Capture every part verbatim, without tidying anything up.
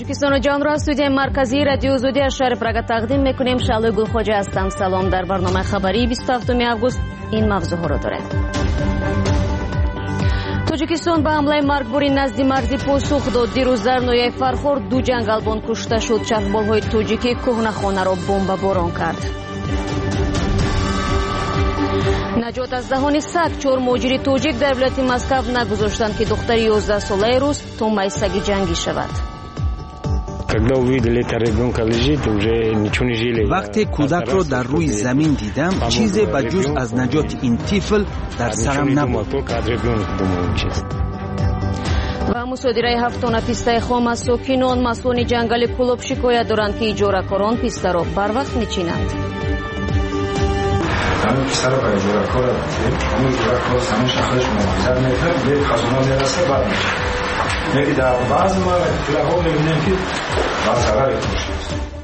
توجیکستان جان را استودیوی مرکزی رادیو زودی از شهر پراگ تقدیم میکنیم. شعله گلخواجه هستم. سلام. در برنامه خبری بیست و هفتم آگوست این موضوع ها را دارد. توجیکستان به حمله مرگباری نزد مرزی پاسخ داد. دیروز در نویای فرخور دو جنگلبان کشته شد. چرخبال‌های توجیکی کهنه‌خانه را بمب باران کرد. نجات از دهان سگ. چهار مهاجر توجیک در ولایت مسکو نگذاشتند که دختر یازده ساله روز تومه سگ جنگی شود. وقتی کودک را در روی زمین دیدم چیزی به جز از نجات این طفل در سرم نبود. و مصادره هفتانه پیسته خام از ساکنان مسئولان جنگل کلوب شکایت دارند که اجاره‌کاران پیسته را بر وقت میچینند. همون پیسته را برای اجاره‌کار دادیم. همون اجاره‌کار همون شخصش مواظب میکنه به خزانه میرسه بعد میشه. یکی در بعض موارد میبینیم که بعض خبر میشه.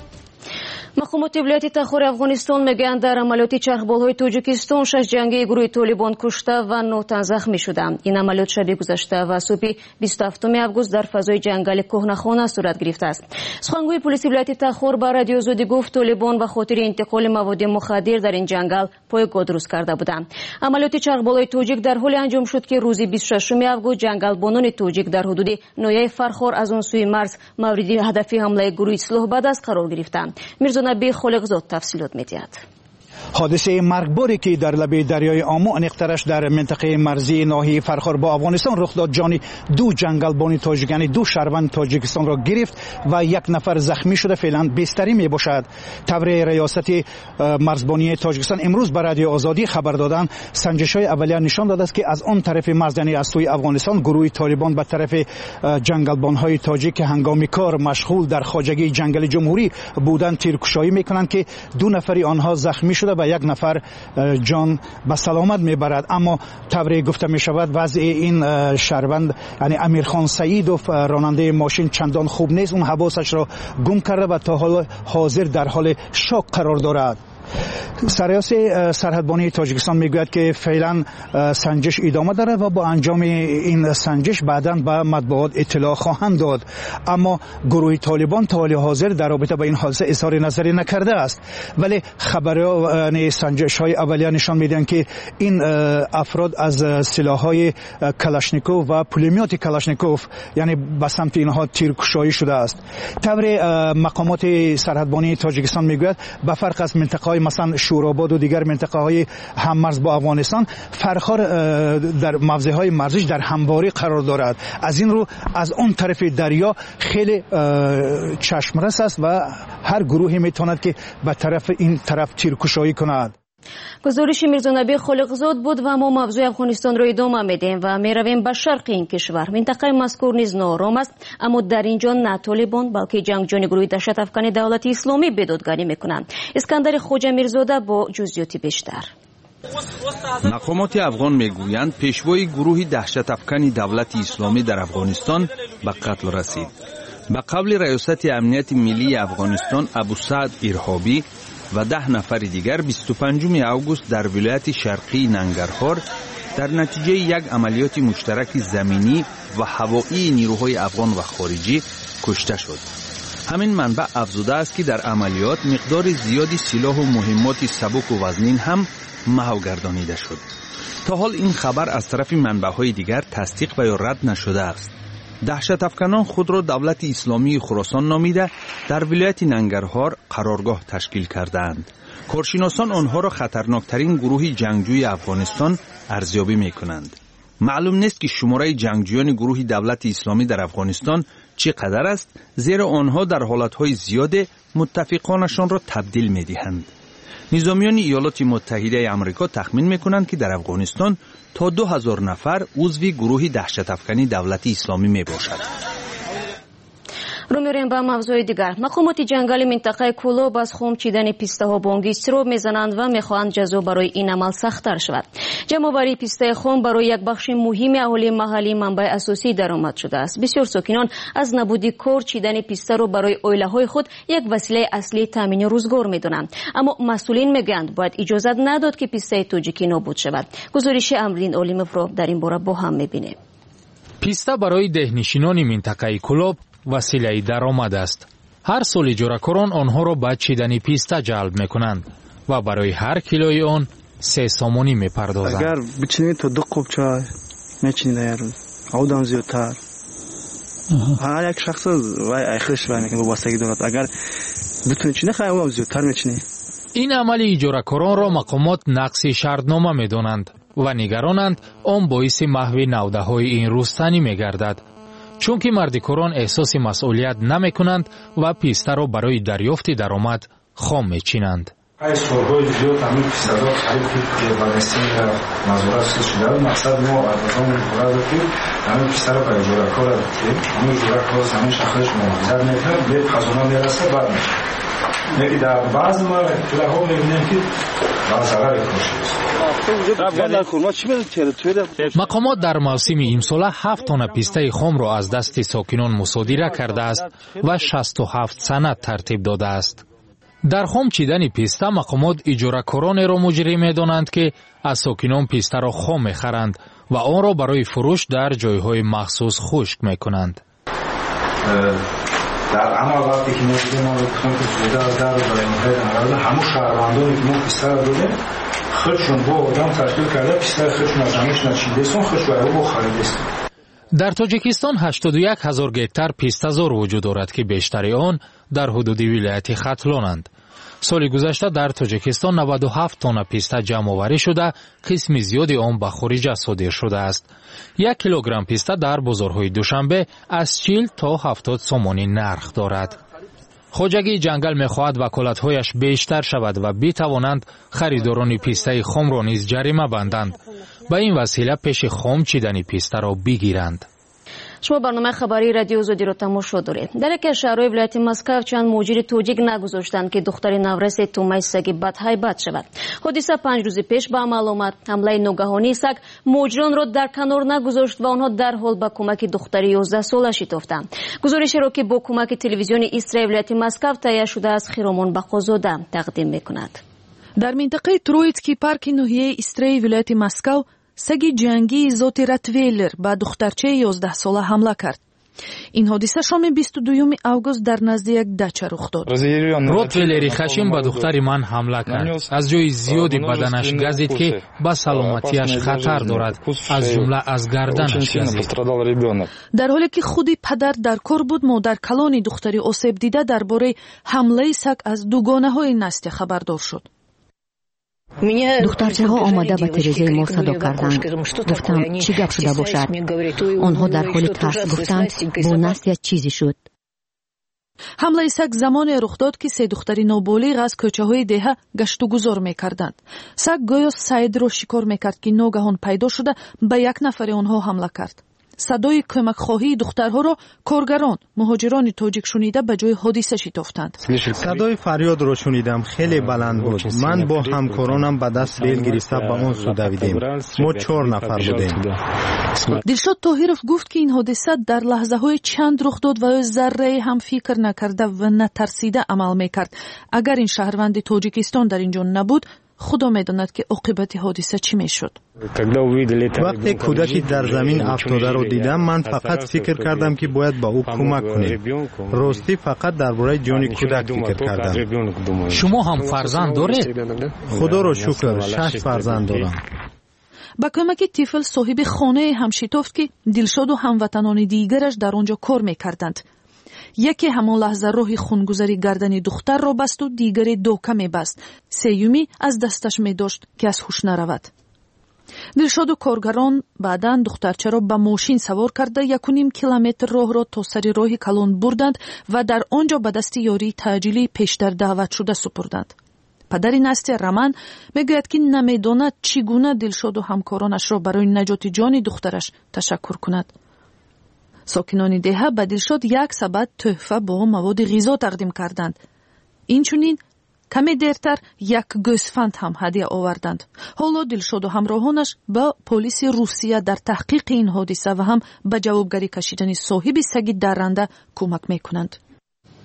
مقامات ولایت تخار افغانستان میگویند در عملیات چرخبال‌های توجیکستان شش جنگی گروه طالبان کشته و نه تن زخمی شدند. این عملیات شب گذشته و صبح بیست و هفتم آگوست در فضای جنگل کهنه‌خانه صورت گرفته است. سخنگوی پلیس ولایت تخار به رادیو زودی گفت طالبان به خاطر انتقال مواد مخدر در این جنگل پایگاه درست کرده بودند. عملیات چرخبال‌های توجیک در حالی انجام شد که روز بیست و ششم آگوست جنگلبانان توجیک در حدود نویای فرخور از آن سوی مرز مورد هدف حمله گروه اصلاح بعد قرار گرفتند. نبی خالقزاد تفصیلات می‌دهد. حادثه مرگباری که در لبه دریای آمو انقطارش در منطقه مرزی ناحیه فرخار با افغانستان رخ داد جان دو جنگلبان تاجیک یعنی دو شهروند تاجیکستان را گرفت و یک نفر زخمی شده. فعلا بستری می باشد. تبر ریاست مرزبانی تاجیکستان امروز به رادیو آزادی خبر دادند سنجش‌های اولیه نشان داده است که از آن طرف مرز یعنی از سوی افغانستان گروه طالبان به طرف جنگلبان‌های تاجیک هنگامی کار مشغول در خواجگی جنگل جمهوری بودند تیرکشایی می‌کنند که دو نفری آنها زخمی شده و یک نفر جان به سلامت میبرد. اما طوری گفته می شود وضع این شهروند یعنی امیرخان سعیدوف راننده ماشین چندان خوب نیست. اون حواسش را گم کرده و تا حال حاضر در حال شوک قرار دارد. سرایاس سرحدبانی تاجیکستان میگوید که فعلا سنجش ادامه دارد و با انجام این سنجش بعداً به مطبوعات اطلاع خواهند داد. اما گروه طالبان تا حال حاضر در رابطه با این حادثه اظهار نظری نکرده است، ولی خبرهای سنجش های اولیه نشان میدهند که این افراد از سلاح‌های کلاشنیکوف و پولمیات کلاشنیکوف یعنی به سمت اینها تیرکشایی شده است. طوری مقامات سرحدبانی تاجیکستان میگوید به فرق از منطقه مثلا شوراباد و دیگر منطقه های هممرز با افغانستان فرخار در موضع های مرزیش در همواری قرار دارد. از این رو از اون طرف دریا خیلی چشمرس است و هر گروهی میتواند که به طرف این طرف تیرکشایی کند. گزارش میرزانبی خالقزاد بود و ما موضوع افغانستان را ادامه میدیم و میرویم به شرق این کشور. منطقه مذکور نیز ناآرام است، اما در اینجا نه طالبان بلکه جنگجویان گروه دهشت افکن دولت اسلامی بدادگری میکنند. اسکندر خوجا میرزاده با جزئیات بیشتر. مقامات افغان میگویند پیشوای گروه دهشت افکن دولت اسلامی در افغانستان به قتل رسید. به قبل ریاست امنیت ملی افغانستان ابو سعد ارهابی و ده نفر دیگر بیست و پنجم آگوست در ولایت شرقی ننگرهار در نتیجه یک عملیات مشترک زمینی و هوایی نیروهای افغان و خارجی کشته شد. همین منبع افزوده است که در عملیات مقدار زیادی سلاح و مهمات سبک و وزنین هم محو گردانیده شد. تا حال این خبر از طرف منبع‌های دیگر تصدیق و یا رد نشده است. دهشت افکنان خود را دولت اسلامی خراسان نامیده در ولایت ننگرهار قرارگاه تشکیل کردند. کارشناسان آنها را خطرناکترین گروه جنگجوی افغانستان ارزیابی می کنند. معلوم نیست که شماره جنگجویان گروه دولت اسلامی در افغانستان چقدر است، زیرا آنها در حالتهای زیاد متفقانشان را تبدیل می دهند. نظامیان ایالات متحده آمریکا تخمین می کنند که در افغانستان تا دو هزار نفر عضو گروه دهشت افکنی دولت اسلامی می باشد. رو میریم به موضوع دیگر. مقامات جنگل منطقه کلوب از خم چیدن پیسته ها بانگی استراب میزنند و میخواهند جزا برای این عمل سخت‌تر شود. جمع‌آوری پیسته خم برای یک بخش مهم اهالی محلی منبع اساسی درآمد شده است. بسیار ساکنان از نبودی کار چیدن پیسته را برای عائله‌های خود یک وسیله اصلی تامین روزگار میدونند. اما مسئولین میگویند باید اجازه نداد که پیسته توجیکی نابود شود. گزارش امرین اولیموف را در این باره با هم میبینیم. پیسته برای دهنشینان منطقه کلوب василаи даромад аст. ҳар соли ҷоракорон онҳоро ба чидани писта ҷалб мекунанд ва барои ҳар килои он се сомонӣ мепардозанд. агар бичинед то ду қоб чай мечинед дар рӯз, одам зиёдтар. ҳар як шахс вай айхлиш вай мекунад, вобастагӣ дорад. агар бутунед чине хай одам зиёдтар мечинед. ин амали иҷоракоронро мақомот нақси шартнома медонанд ва нигаронанд он боиси маҳви навдаҳои ин рӯстанӣ мегардад, чунки мардикорон эҳсоси масъулият намекунанд ва пистаро барои дарёфти даромад хом мечинанд. ай солҳои зиёд ҳамин пистаро харид ки ба дастии назорат шуда. мақсад мо азон мебурад ки ҳамин пистаро ба иҷоракор додем. ҳамин иҷоракор ҳамин шахсаш муҳофизат мекунад, бе қазона мераса бад мешавад. لیکن در بعض مواقع می‌بینیم که بازار مقامات در موسم امسال هفت تن پیسته خام را از دست ساکنان مصادره کرده است و شصت و هفت سند ترتیب داده است. در خام چیدن پیسته مقامات اجاره‌کاران را مجری می‌دانند که از ساکنان پیسته را خام می‌خرند و آن را برای فروش در جایهای مخصوص خشک می‌کنند. در عمل وقتی که ما دیدیم ما گفتم که زوده از در رو برای مقید نقرده همون شهروندانی که ما پیسته رو دادیم خودشون با آدم تشکیل کرده پیسته خودشون از همیش نچیده سون خودش باید با خریده است. در تاجیکستان هشتاد و یک هزار گکتار پیسته‌زار وجود دارد که بیشتری آن در حدود ولایت ختلانند. سال گذشته در تاجیکستان نود و هفت تن پیسته جمع آوری شده، قسم زیادی آن به خارج صادر شده است. یک کیلوگرم پیسته در بازارهای دوشنبه از چهل تا هفتاد سومانی نرخ دارد. خواجگی جنگل می‌خواهد وکالت‌هایش بیشتر شود و بتوانند خریداران پیسته خام را نیز جریمه بندند. به این وسیله پیش خام چیدن پیسته را بگیرند. شما برنامه خبری رادیو آزادی را تماشا دارید. در یکی از شهرهای ولایت مسکو چند مهاجر توجیک نگذاشتند که دختر نورس تومای سگ بدهیبت شود. حادثه پنج روز پیش به عمل آمد. حمله ناگهانی سگ مهاجران را در کنار نگذاشت و آنها در حال به کمک دختر یازده ساله شتافتند. گزارشی را که با کمک تلویزیون اسرائیل ولایت مسکو تهیه شده از خیرامان بخازاده تقدیم می‌کند. در منطقه ترویتسکی پارک ناحیه اسرائیل ولایت مسکو سگی جنگی ذات رتویلر به دخترچه یازده ساله حمله کرد. این حادثه شام بیست و دوم آگوست در نزد یک دچه رخ داد. رتویلری خشم به دختر من حمله کرد. از جای زیادی بدنش گزید که به سلامتیش خطر دارد. از جمله از گردنش گزید. در حالی که خودی پدر در کار بود، مادر کلان دختری آسیب دیده درباره حمله سگ از دوگانه‌های نسل خبردار شد. دخترچه ها آمده به تریزه ما صدا کردند. گفتم چی گپ شده باشد؟ آنها در حال ترس گفتند با نسل چیزی شد. حمله سگ زمان رخ داد که سه دختری نابالغ از کوچه های دهه گشت و گذار میکردند. سگ گویا سید را شکار میکرد که ناگهان پیدا شده به یک نفر آنها حمله کرد. صدای کمک خواهی دخترها را کارگران مهاجران تاجیک شنیده به جای حادثه شتافتند. صدای فریاد را شنیدم، خیلی بلند بود. من با همکارانم به دست ریل گرفته به آن سو دویدیم. ما چهار نفر بودیم. دلشاد طاهرов گفت که این حادثه در لحظه های چند رخ داد و ذره هم فکر نکرده و نترسیده عمل میکرد. اگر این شهروند تاجیکستان در اینجا نبود، خدا میداند که عاقبت حادثه چی میشد. وقتی کودکی در زمین افتاده رو دیدم، من فقط فکر کردم که باید با او کمک کنیم. راستی فقط درباره جان کودک فکر کردم. شما هم فرزند دارید؟ خدا رو شکر شش فرزند دارم. با کمک طفل صاحب خانه هم شتافت که دلشاد و هموطنان دیگرش در آنجا کار میکردند. یکی همان لحظه راه خونگذاری گردن دختر را بست و دیگری دوکه می بست. سیومی از دستش می داشت که از هوش نرود. دلشاد و کارگران بعداً دخترچه را به ماشین سوار کرده یک و نیم کیلومتر راه را تا سر راه کلان بردند و در آنجا به دست یاری تعجیلی پیشتر دعوت شده سپردند. پدر نسل رمان میگوید که نمیداند چگونه دلشاد و همکارانش را برای نجات جان دخترش تشکر کند. ساکنان دهه به دلشاد یک سبد تحفه با مواد غذا تقدیم کردند. اینچنین کمی دیرتر یک گوسفند هم هدیه آوردند. حالا دلشاد و همراهانش به پلیس روسیه در تحقیق این حادثه و هم به جوابگری کشیدن صاحب سگ درنده کمک میکنند.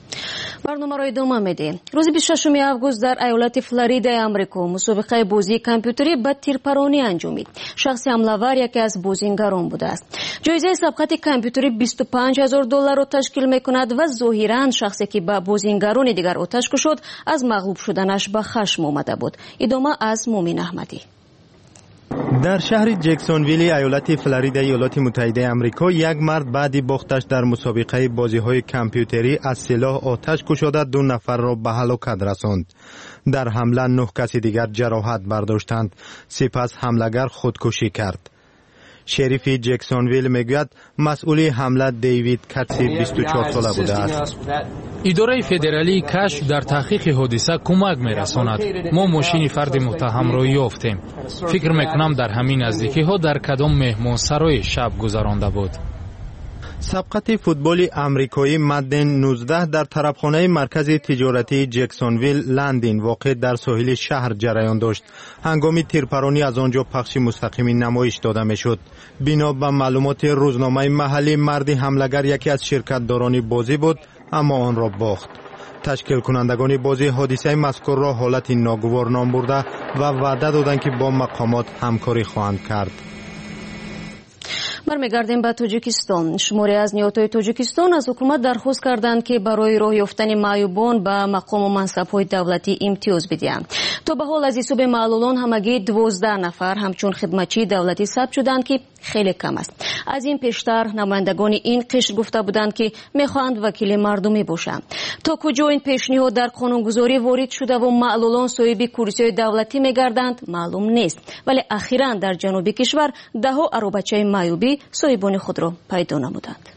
برنامه را ادامه میدیم. روز بیست و ششم آگوست در ایالت فلوریدا آمریکا مسابقه بازی کامپیوتری با تیرپرانی انجامید. شخص حمله‌آور یکی از بازیگران بوده است. جایزه سبقت کامپیوتری بیست و پنج هزار دلار را تشکیل میکند و ظاهراً شخصی که با بازیگران دیگر آتش کشید از مغلوب شدنش به خشم آمده بود. ادامه از مومن احمدی. در شهر جکسونویل ایالت فلوریدا ایالات متحده آمریکا یک مرد بعد باختش در مسابقه بازی‌های کامپیوتری از سلاح آتش کشیده دو نفر را به هلاکت رساند. در حمله نه کسی دیگر جراحت برداشتند. سپس حمله‌گر خودکشی کرد. شریف جکسونویل میگوید مسئول حمله دیوید کاتسی بیست و چهار ساله بوده است. اداره فدرالی کشف در تحقیق حادثه کمک میرساند. ما ماشین فرد متهم را یافتیم. فکر میکنم در همین نزدیکی ها در کدام مهمانسرای شب گذرانده بود. سبقت فوتبال آمریکایی مدن نوزده در طرفخانه مرکز تجارتی جکسونویل لندین واقع در ساحل شهر جریان داشت. هنگام تیرپرانی از آنجا پخش مستقیم نمایش داده میشد. بنا به معلومات روزنامه محلی مرد حمله‌گر یکی از شرکت‌داران بازی بود اما آن را باخت. تشکیل کنندگان بازی حادثه مذکور را حالت ناگوار نام برده و وعده دادند که با مقامات همکاری خواهند کرد. برمیگردیم به تاجیکستان. شماری از نیروهای تاجیکستان از حکومت درخواست کردند که برای راه یافتن معیوبان به مقام و منصب‌های دولتی امتیاز بدهند. تا به حال از حساب معلولان همگی دوازده نفر همچون خدمتچی دولتی ثبت شدند که خیلی کم است. از این پیشتر نمایندگان این قشر گفته بودند که میخواهند وکیل مردمی باشند. تا کجا این پیشنهاد در قانونگذاری وارد شده و معلولان صاحب کرسی دولتی میگردند معلوم نیست، ولی اخیراً در جنوب کشور ده ها عروبچه معیوبی صاحبان خود را پیدا نمودند.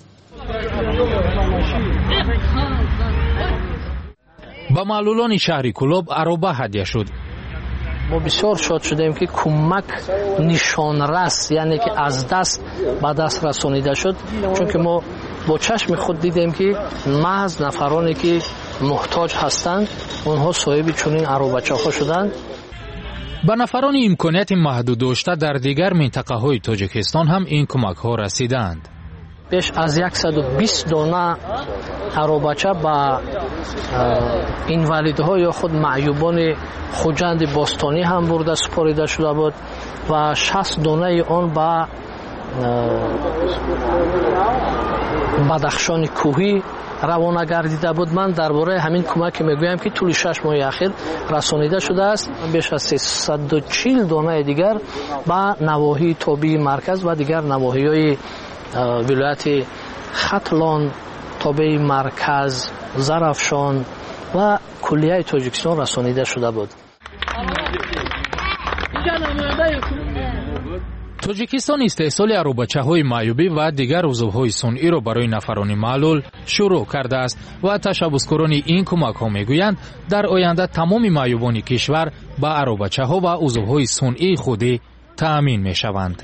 با معلولان شهری کلوب عروبه هدیه شد. ما بسیار شاد شدیم که کمک نشانرس، یعنی که از دست به دست رسانیده شد، چون که ما با چشم خود دیدیم که محض نفرانی که محتاج هستند اونها صاحب چنین عروبچه ها شدند. به نفران امکانیت محدود داشته در دیگر منطقه های تاجیکستان هم این کمک ها رسیدند. بیش از صد و بیست دانه عروبچه با اینوالیدها یا خود معیوبان خوجند باستانی هم برده سپاریده شده بود و شصت دانه آن با بدخشان کوهی روانه گردیده بود. من درباره همین کمک میگویم که طول شش ماه اخیر رسانیده شده است. بیش از سیصد و چهل دانه دیگر با نواحی تابع مرکز و دیگر نواحی‌های ولایت ختلان، تابع مرکز، زرافشان و کلیه تاجیکستان رسانیده شده بود. تاجیکستان استحصال عروبچه‌های معیوبی و دیگر عضوهای صنعی را برای نفران معلول شروع کرده است و تشبثکاران این کمک‌ها میگویند در آینده تمام معیوبان کشور با عروبچه‌ها و عضوهای صنعی خودی تأمین می‌شوند.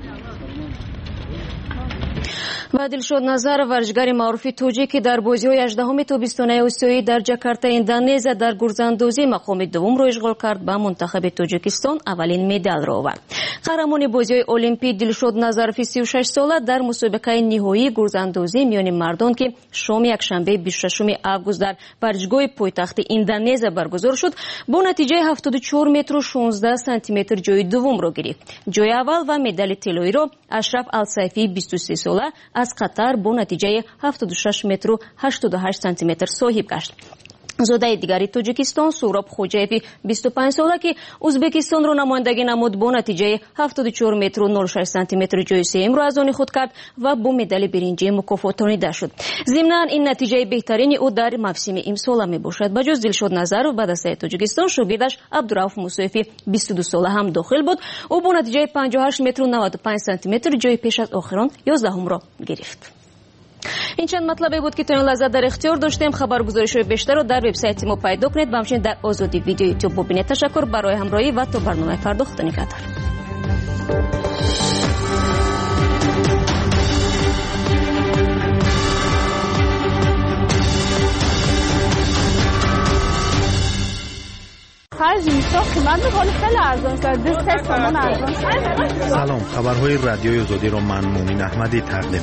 و دلشاد نظر ورزشگر معروف توجیکی در بازی‌های هجدهم تابستانه آسیایی در جاکارتا اندونزیا در گرزاندازی مقام دوم را اشغال کرد. به منتخب تاجیکستان اولین مدال را آورد. قهرمان بازی‌های المپیک دلشاد نظروی سی و شش ساله در مسابقه نهایی گرزاندازی میان مردان که شام یکشنبه بیست و ششم آگوست در ورزشگاه پایتخت اندونزیا برگزار شد با نتیجه هفتاد و چهار متر و شانزده سانتی متر جای دوم را گرفت. جای اول و مدال طلایی را اشرف السیفی بیست و سه ساله از قطر با نتیجه هفتاد و شش متر و هشتاد و هشت سانتی متر صاحب گشت. زاده دیگری تاجیکستان سوراب خوجایفی بیست و پنج ساله که ازبکستان را نمایندگی نمود با نتیجه هفتاد و چهار متر و نود و شش سانتی متر جای سوم را از آن خود کرد و با مدال برنجی مکافاتانیده شد. ضمناً این نتیجه بهترین او در موسم امسال می باشد. بجز دلشاد نظر و به دسته تاجیکستان شاگردش عبدالرؤوف موسویفی بیست و دو ساله هم داخل بود. او با نتیجه پنجاه و هشت متر و نود و پنج سانتی متر جای پیش از آخران یازدهم را گرفت. این چند مطلبی بود که تا این لحظه در اختیار داشتیم. خبرگزاری‌های بیشتر رو در وبسایت ما پیدا کنید و همچنین در آزادی ویدیو یوتیوب ببینید. تشکر برای همراهی و تا برنامه فردا خدا نگهدار. خرج میشه قیمت خیلی خیلی ارزان شده. سه تومن ارزان شده. سلام، خبرهای رادیوی آزادی رو من مومین احمدی تقدیم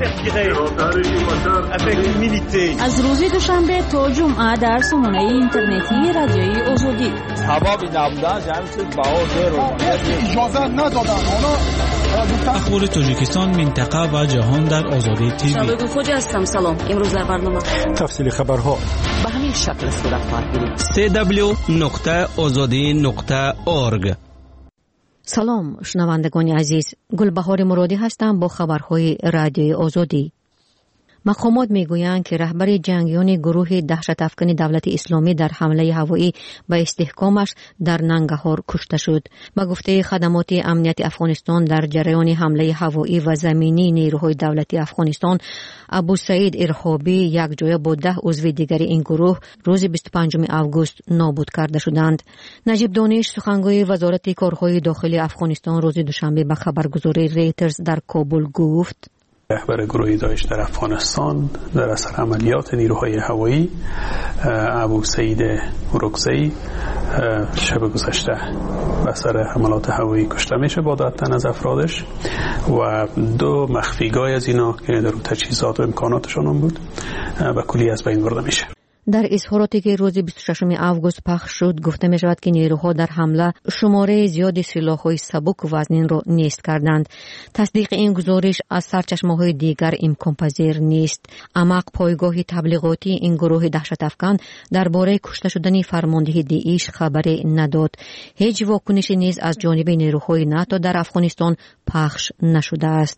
می‌کنم. از روز دوشنبه تا جمعه در سامانه اینترنتی رادیوی آزادی. حبابی نبودن جمعیت باور رو اجازه ندادن. اخبار تاجیکستان، منطقه و جهان در آزادی تیوی. شبکه خوج هستم. سلام. امروز در برنامه تفصیل خبرها به همین شکل صورت خواهد گرفت. سی دبلیو نقطه آزادی نقطه اورگ. سلام شنوندگان عزیز، گلبهار مرادی هستم با خبرهای رادیوی آزادی. مقامات میگویند که رهبر جنگیان گروه دهشت افکن دولت اسلامی در حمله هوایی به استحکامش در ننگرهار کشته شد. با گفته خدمات امنیت افغانستان، در جریان حمله هوایی و زمینی نیروهای دولتی افغانستان، ابو سعید ارهابی یک جای با ده عضو دیگر این گروه روز بیست و پنجم آگوست نابود کرده شدند. نجیب دانش، سخنگوی وزارت کارهای داخلی افغانستان، روز دوشنبه به خبرگزاری ریترز در کابل گفت: رهبر گروه داعش در افغانستان در اثر عملیات نیروهای هوایی ابو سعید اورکزئی شب گذشته به اثر حملات هوایی کشته میشه با ده تن از افرادش و دو مخفیگاه از اینا که در تجهیزات و امکاناتشان هم بود به کلی از بین برده میشه. در اظهاراتی که روز بیست و ششم آگوست پخش شد گفته می شود که نیروها در حمله شماره زیادی سلاح‌های سبک وزنین را نیست کردند. تصدیق این گزارش از سرچشمه‌های دیگر امکان پذیر نیست. اما پایگاه تبلیغاتی این گروه دهشت افکن درباره کشته شدن فرمانده داعش خبری نداد. هیچ واکنشی نیز از جانب نیروهای ناتو در افغانستان پخش نشده است.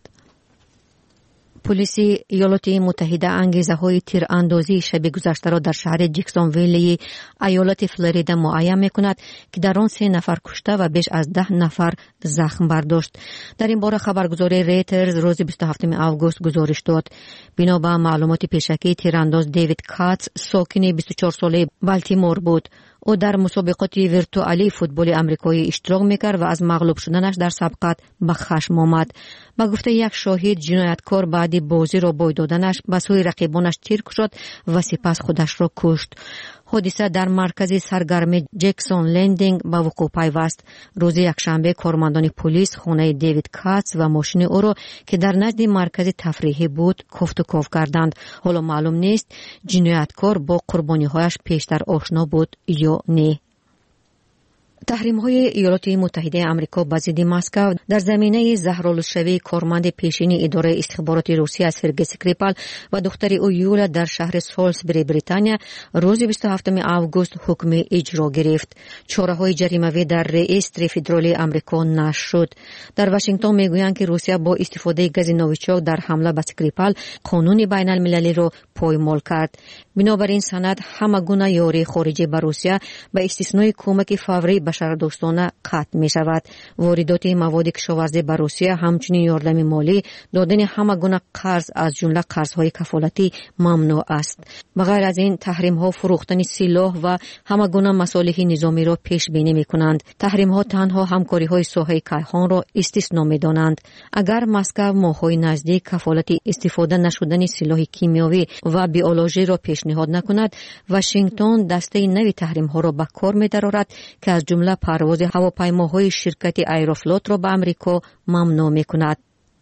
پلیس ایالات متحده انگیزه‌های تیراندازی شب گذشته را در شهر جکسونویل ایالت فلوریدا معین می‌کند که در آن سه نفر کشته و بیش از ده نفر زخم برداشت. در این باره خبرگزاری ریترز روز بیست و هفتم آگوست گزارش داد. بنا به معلومات پیشکی، تیرانداز دیوید کاتس ساکن بیست و چهار ساله بالتیمور بود. او در مسابقات ویرتوئالی فوتبال آمریکایی اشتراک میکرد و از مغلوب شدنش در سبقت به خشم آمد. با گفته یک شاهد، جنایتکار بعد بازی را بوی دادنش به سوی رقیبانش تیر کشید و سپس خودش را کشت. حادثه در مرکز سرگرمی جکسون لندینگ به وقوع پیوست. روز یکشنبه کارمندان پلیس خانه دیوید کاتس و ماشین او را که در نزد مرکز تفریحی بود کفت و کاف کردند. حالا معلوم نیست جنایتکار با قربانی‌هایش پیشتر آشنا بود یا نه. تحریم‌های ایالات متحده آمریکا به ضد مسکو در زمینه زهرالشوی کارمند پیشین اداره استخبارات روسیه از فرگی اسکریپال و دختر او یولا در شهر سالزبری بریتانیا روز بیست و هفتم آگوست حکم اجرا گرفت. چاره‌های جریمه‌ای در رئیستر فدرالی آمریکا نشر شد. در واشنگتن میگویند که روسیه با استفاده گاز نوویچاک در حمله به اسکریپال قانون بین المللی را پایمال کرد. بنابراین سند همه گونه یاری خارجی به روسیه به استثنای کمک فوری بشردوستانه قطع می شود. واردات مواد کشاورزی به روسیه همچنین یاردم مالی، دادن همه گونه قرض از جمله قرض‌های کفالتی ممنوع است. بغیر از این تحریم ها فروختن سلاح و همه گونه مصالح نظامی را پیش بینی می کنند. تحریم ها تنها همکاری های ساحه کیهان را استثنا می دانند. اگر مسکو ماهای نزدیک کفالت استفاده نشدن سلاح کیمیاوی و بیولوژی را پیشنهاد نکند، واشنگتن دسته نوی تحریم ها را به کار می درآورد که از جمله پرواز هواپیماهای شرکت ایروفلوت را به آمریکا ممنوع می کند.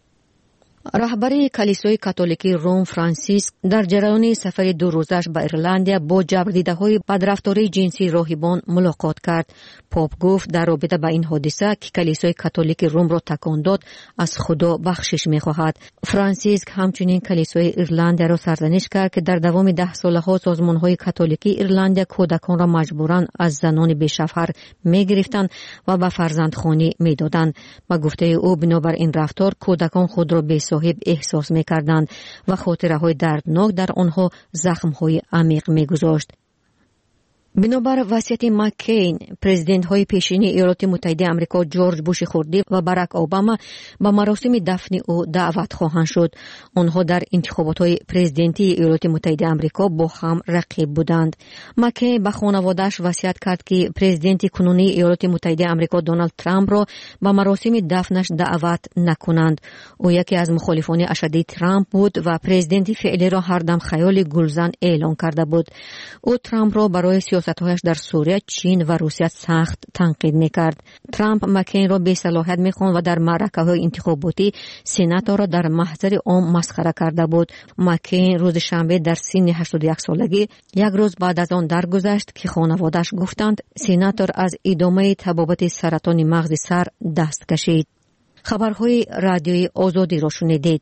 رهبر کلیسای کاتولیکی روم فرانسیس در جریان سفر دو روزش به ایرلند با جبردیده‌های بدرفتاری جنسی راهبان ملاقات کرد. پاپ گفت در رابطه با این حادثه که کلیسای کاتولیک روم را تکان داد از خدا بخشش می‌خواهد. فرانسیس همچنین کلیسای ایرلند را سرزنش کرد که در دوام ده سالها سازمان‌های کاتولیکی ایرلند کودکان را مجبوراً از زنان بی‌شوهر می‌گرفتند و به فرزندخوانی می‌دادند. با گفته او بنابر این رفتار کودکان خود را بی صاحب احساس می‌کردند و خاطره‌های دردناک در آنها زخم‌های عمیق می‌گذاشت. بنابر وصیت مکین، پرزیدنت های پیشین ایالات متحده آمریکا جورج بوش خردی و باراک اوباما به مراسم دفن او دعوت خواهند شد. آنها در انتخابات های پرزیدنتی ایالات متحده آمریکا با هم رقیب بودند. مکین به خانواده‌اش وصیت کرد که پرزیدنت کنونی ایالات متحده آمریکا دونالد ترامپ را به مراسم دفنش دعوت نکنند. او یکی از مخالفان اشدی ترامپ بود و پرزیدنت فعلی را هر دم خیال گلزن اعلان کرده بود. او ترامپ را برای سیاست سیاست‌هایش در سوریه چین و روسیه سخت تنقید می‌کرد. ترامپ مکین را بی‌صلاحیت می‌خواند و در معرکه‌های انتخاباتی سناتور را در محضر عام مسخره کرده بود. مکین روز شنبه در سن هشتاد و یک سالگی یک روز بعد از آن درگذشت که خانواده‌اش گفتند سناتور از ادامه تبابت سرطان مغز سر دست کشید. خبرهای رادیوی آزادی را شنیدید.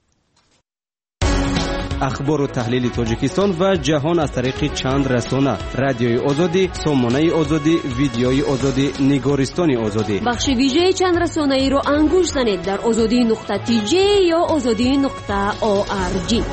اخبار و تحلیل تاجیکستان و جهان از طریق چند رسانه: رادیوی آزادی، سامانه آزادی، ویدیوی آزادی، نگارستان آزادی. بخش ویژه چند رسانه ای را انگوش زنید در آزادی نقطه تی جی یا آزادی نقطه او آر جی.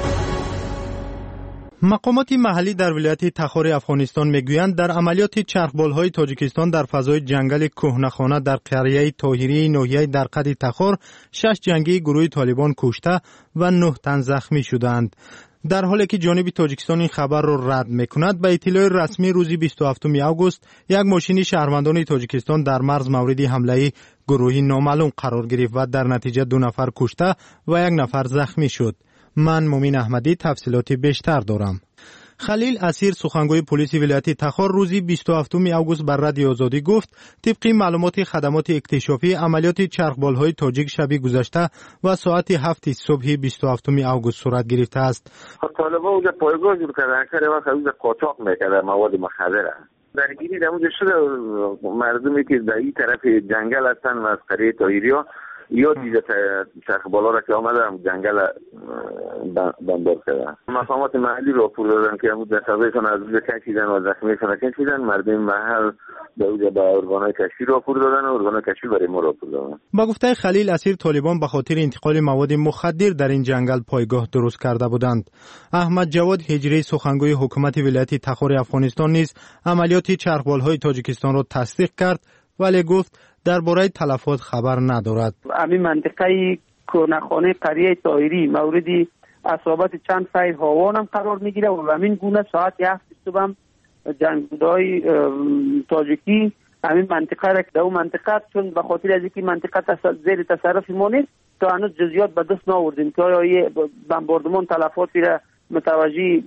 مقامات محلی در ولایت تخار افغانستان میگویند در عملیات چرخبال‌های تاجیکستان در فضای جنگل کهنه‌خانه در قریه طاهری ناحیه درقد تخار شش جنگی گروه طالبان کشته و نه تن زخمی شدند. در حالی که جانب تاجیکستان این خبر را رد می‌کند، به اطلاع رسمی روز بیست و هفتم آگوست یک ماشین شهروندان تاجیکستان در مرز مورد حمله گروهی نامعلوم قرار گرفت و در نتیجه دو نفر کشته و یک نفر زخمی شد. من مومین احمدی تفصیلات بیشتر دارم. خلیل اسیر سخنگوی پلیس ولایت تخار روزی بیست و هفتم آگوست بر رادیو آزادی گفت طبق معلومات خدمات اکتشافی عملیات چرخبال‌های تاجیک شب گذشته و ساعت هفت صبح بیست و هفتم آگوست صورت گرفته است. طالبان اونجا پایگاه جور کردن که وقت اونجا قاچاق میکردن مواد مخدر. درگیری در اونجا شده مردمی که در این طرف جنگل هستن و از قریه طاهری‌ها یا دیگه چرخبالا را که آمدن جنگل بمبار کردن. مقامات محلی راپور دادن که امروز جسدشان از اونجا کشیدن و زخمیشان کشیدن. مردم محل به اونجا به ارگانهای کشفی راپور دادن و ارگانهای کشفی برای ما راپور دادن. با گفته خلیل اسیر، طالبان به خاطر انتقال مواد مخدر در این جنگل پایگاه درست کرده بودند. احمد جواد هجری سخنگوی حکومت ولایت تخار افغانستان نیز عملیات چرخبال‌های تاجیکستان را تصدیق کرد، ولی گفت درباره تلفات خبر ندارد. همین منطقه کهنه‌خانه قریه طاهری موردی اصابت چند فیل هاوان هم قرار میگیره و همین گونه ساعت هفت صبح هم جنگجوهای تاجیکی همین منطقه را که در اون منطقه چون به خاطر از اینکه منطقه زیر تصرف ما نیست تا هنوز جزئیات به دست نآوردیم که آیا یه بمباردمان تلفاتی را متوجه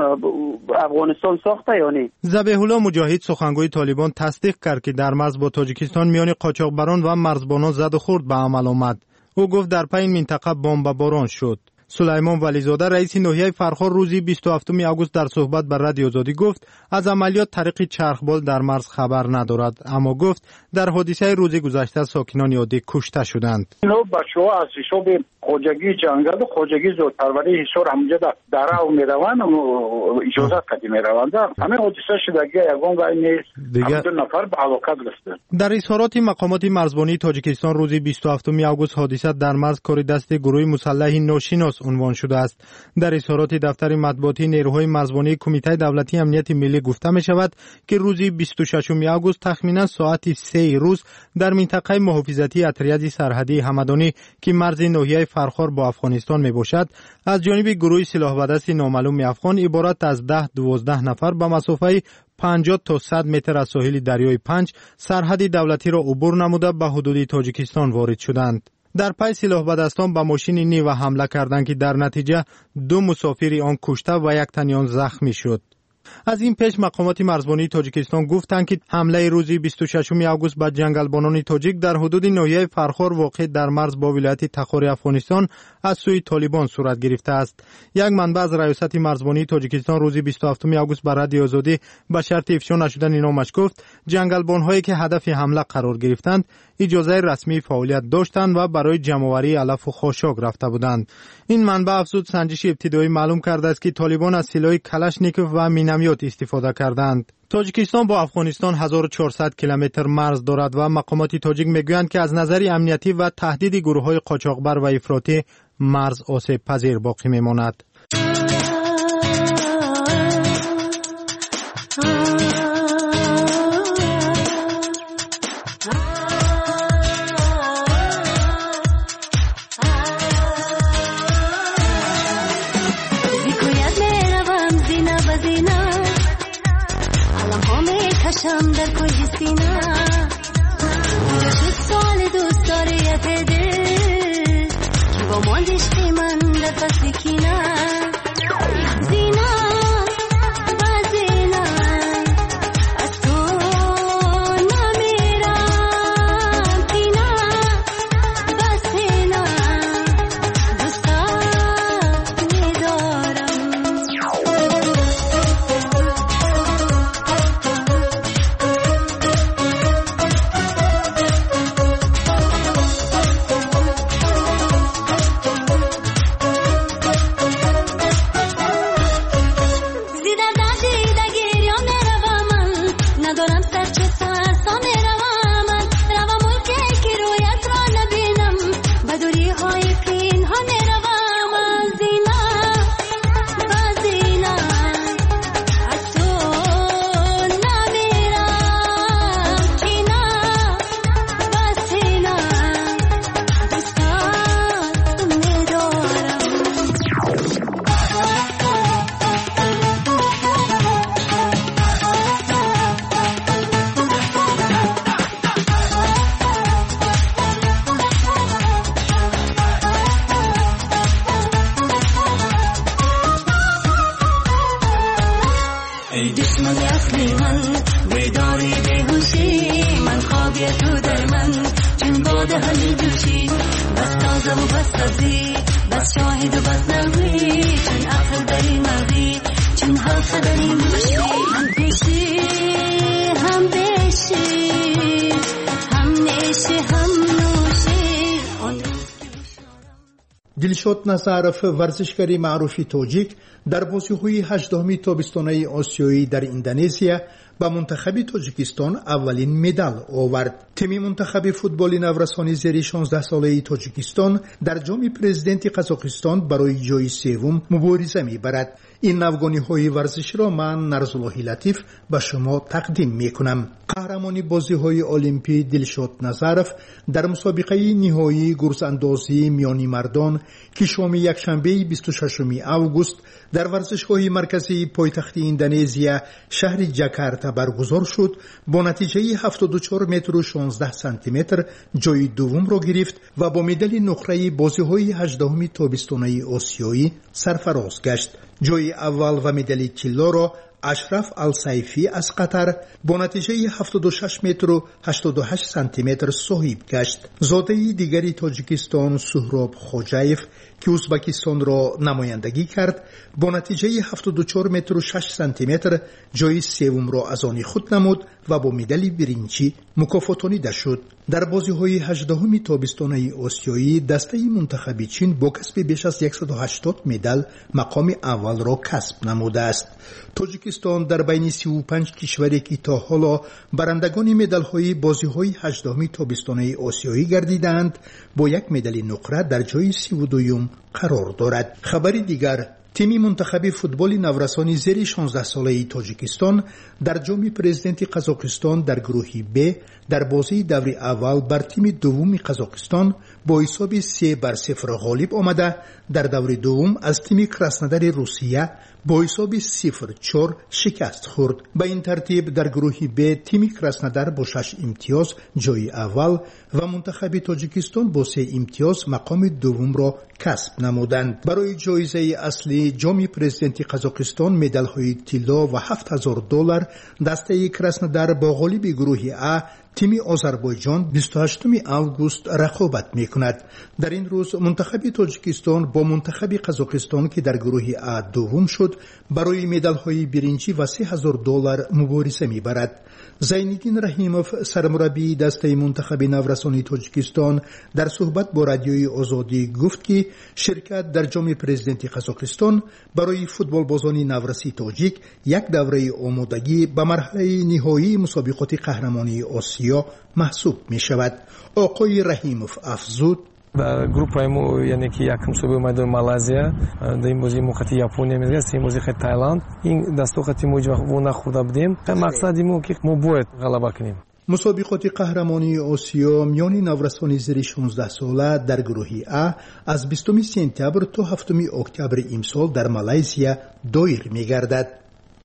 افغانستان ساخته یا نه. ذبیح الله مجاهد سخنگوی طالبان تصدیق کرد که در مرز با تاجیکستان میان قاچاقبران و مرزبانان زد و خورد به عمل آمد. او گفت در پی این منطقه بمباران شد. سلیمان ولیزاده رئیس ناحیه فرخار روزی بیست و هفتم آگوست در صحبت با رادیو آزادی گفت از عملیات طریق چرخبال در مرز خبر ندارد، اما گفت در حادثه روز گذشته ساکنان عادی کشته شدند. اینو بچه‌ها از حساب خوجگی جنگل و خوجگی زودپروری حصار همونجا در راه میروند و اجازه کدی میروند. همه حادثه شدگی یگان و این دو نفر به هلاکت رسیدند. در اظهارات مقامات مرزبانی تاجیکستان روز بیست و هفتم آگوست حادثه در مرز کار دست گروه مسلح ناشناس عنوان شده است. در اظهارات دفتر مطبوعاتی نیروهای مرزبانی کمیته دولتی امنیت ملی گفته می شود که روز بیست و ششم آگوست تخمینا ساعت سه روز در منطقه محافظتی اتریاد سرحدی همدانی که مرز ناحیه فرخار با افغانستان می باشد از جانب گروه سلاح و دست نامعلوم افغان عبارت از ده دوازده نفر به مسافه پنجاه تا صد متر از ساحل دریای پنج سرحد دولتی را عبور نموده به حدود تاجیکستان وارد شدند. در پی سلاح به دستان به ماشین نیو حمله کردند که در نتیجه دو مسافر آن کشته و یک تن آن زخمی شد. از این پیش مقامات مرزبانی تاجیکستان گفتند که حمله روز بیست و ششم آگوست به جنگلبانان تاجیک در حدود ناحیه فرخار واقع در مرز با ولایت تخار افغانستان از سوی طالبان صورت گرفته است. یک منبع از ریاست مرزبانی تاجیکستان روز بیست و هفتم آگوست بر رادیو آزادی به شرط افشا نشدن نامش گفت جنگلبان‌هایی که هدف حمله قرار گرفتند اجازه رسمی فعالیت داشتند و برای جمع‌آوری علف و خاشاک رفته بودند. این منبع افزود سنجش ابتدایی معلوم کرده است که طالبان از سلاح کلاشنیکوف و مینامیات استفاده کردند. تاجیکستان با افغانستان هزار و چهارصد کیلومتر مرز دارد و مقامات تاجیک میگویند که از نظر امنیتی و تهدید گروه‌های قاچاقبر و افراطی مرز آسیب پذیر باقی میماند. شم در کنج سینا شد سال دوست داره یه پده که با ماندش من در فصل کینا زینا و زینا از بیماری بیهوشی من خوابی تو در من چون باده همی جوشی بس تازه و بس سبزی بس شاهد و بس نوی چون عقل داری مغزی چون حلقه داری موشی هم پیشی هم بیشی هم نیشی هم نوشی دلشاد نظرف ورزشکاری معروفی تاجیک در بازی‌های هجدهمی تابستانه آسیایی در اندونزیا با منتخب تاجیکستان اولین مدال آورد. تیم منتخب فوتبال نورسانی زیر شانزده ساله تاجیکستان در جام پرزیدنت قزاقستان برای جای سوم مبارزه می‌برد. این افغانی‌های ورزشی را من نرزالله لطیف به شما تقدیم می‌کنم. قهرمان بازی‌های المپی دلشاد نظرف در مسابقه نهایی گرزاندازی میانی مردان که شام یکشنبه بیست و ششم اوگوست در ورزشگاه مرکزی پایتخت اندونزیا شهر جاکارتا برگزار شد با نتیجه هفتاد و چهار متر و شانزده سانتی متر جای دوم را گرفت و با مدال نقره بازی‌های هجدهم تابستانه آسیایی سرفراز گشت. جای اول و مدال طلا را اشرف السیفی از قطر با نتیجه هفتاد و شش متر و هشتاد و هشت سانتی متر صاحب گشت. زاده دیگری تاجیکستان سهراب خوجایف که ازبکستان را نمایندگی کرد با نتیجه هفتاد و چهار متر و شش سانتی متر جای سوم را از آن خود نمود و با مدال برنجی مکافاتانیده شد. در بازی‌های هجدهم تابستانه آسیایی دسته منتخب چین با کسب بیش از صد و هشتاد مدال مقام اول را کسب نموده است. تاجیکستان در بین سی و پنج کشوری که تا حالا برندگان مدال‌های بازی‌های هجدهم تابستانه آسیایی گردیدند با یک مدال نقره در جای سی و دوم قرار دارد. خبر دیگر، تیم منتخب فوتبال نورسانی زیر شانزده ساله تاجیکستان در جام پرزیدنت قزاقستان در گروه ب در بازی دور اول بر تیم دوم قزاقستان با حساب سه بر صفر غالب آمده در دور دوم از تیم کراسنودار روسیه با حساب صفر چهار شکست خورد. به این ترتیب در گروه ب تیم کراسنودار با شش امتیاز جای اول و منتخب تاجیکستان با سه امتیاز مقام دوم را کسب نمودند. برای جایزه اصلی جام پرزیدنت قزاقستان مدال‌های طلا و هفت هزار دلار دسته کراسنودار با غالب گروه ا تیم آذربایجان بیست و هشتم اوگوست رقابت می‌کند. در این روز منتخب تاجیکستان با منتخب قزاقستان که در گروه ا دوم شد برای مدال‌های برنجی و سه هزار دلار مبارزه می‌برد. زینالدین رحیموف سرمربی دسته منتخب نورسانی تاجیکستان در صحبت با رادیوی آزادی گفت که شرکت در جام پرزیدنت قزاقستان برای فوتبال بازان نورسی تاجیک یک دوره آمادگی به مرحله نهایی مسابقات قهرمانی آسیا محسوب می شود. آقای رحیموف افزود در گروپ ما یعنی که یک مسابقه اومده مالزیا در این بازی موقعی ژاپنیا میگه سیم بازی خیلی تایلند این دستو خاطی موجب و نخودا بدیم مقصدی مو که ما باید غلبه کنیم. مسابقات قهرمانی آسیا میان نورسانی زیر شانزده ساله در گروه ا از بیستم سپتامبر تا هفتم اکتبر امسال در مالزیا دایر میگردد.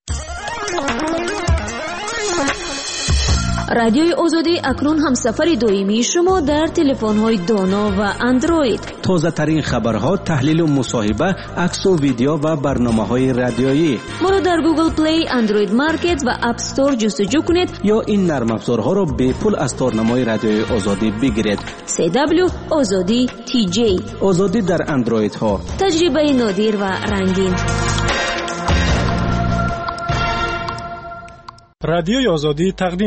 رادیوی آزادی اکنون همسفر دائمی شما در تلفن‌های دانا و اندروید. تازه ترین خبرها، تحلیل و مصاحبه، عکس و ویدیو و برنامه‌های رادیویی. ما را در گوگل پلی، اندروید مارکت و اپ استور جستجو کنید یا این نرم افزارها را به پول از تارنمای رادیوی آزادی بگیرید. سی دبلیو آزادی تی جی. آزادی در اندروید ها. تجربه نادر و رنگین. رادیوی آزادی تقدیم